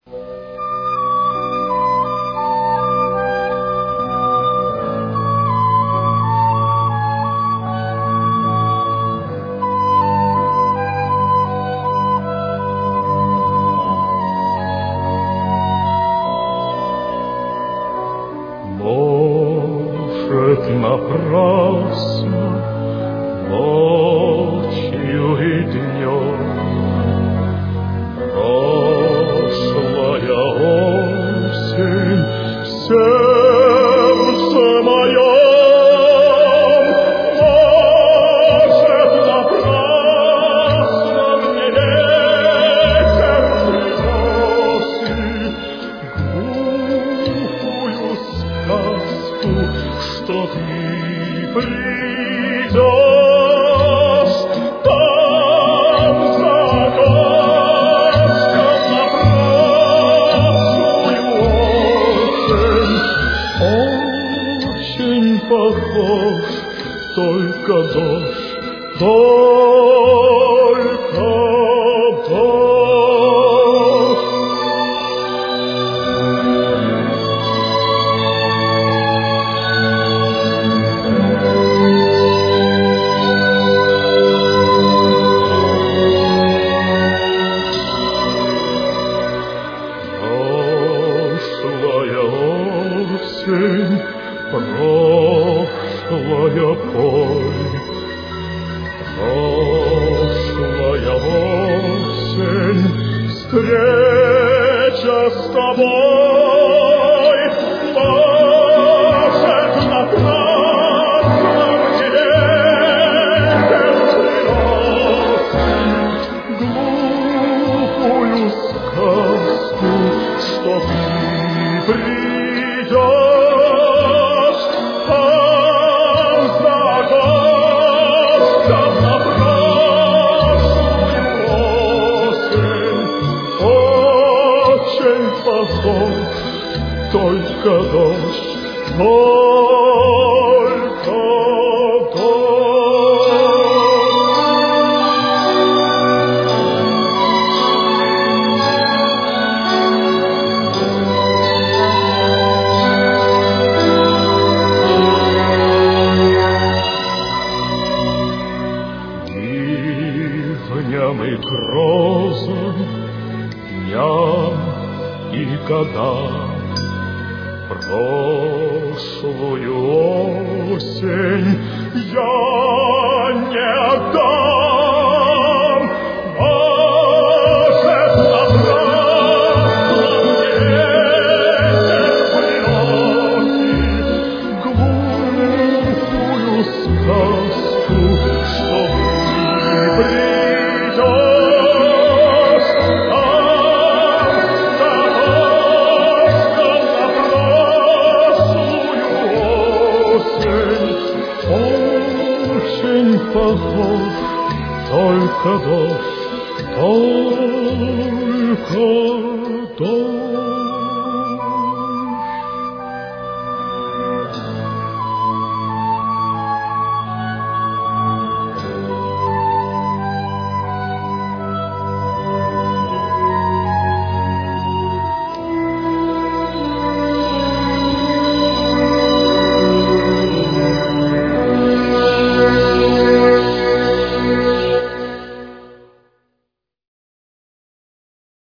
Может, напрасно ночью и днем прошлая осень в сердце моем. Может, напрасно мне ветер приносит глухую сказку, что ты придешь там за окошком на прошлую осень. Очень похож, только дождь, только дождь. Прошлая поль, прошлая осень, встреча с тобой. Может, напрасно мне ветер приносит глупую сказку, что ты придешь там за окошком на прошлую осень. Очень похож, только дождь, только дождь. Дням и грозам, дням и годам прошлую осень я не отдам. Может, напрасно мне ветер приносит глупую сказку, что ты придешь там за окошком на прошлую осень. Очень похож, только дождь, только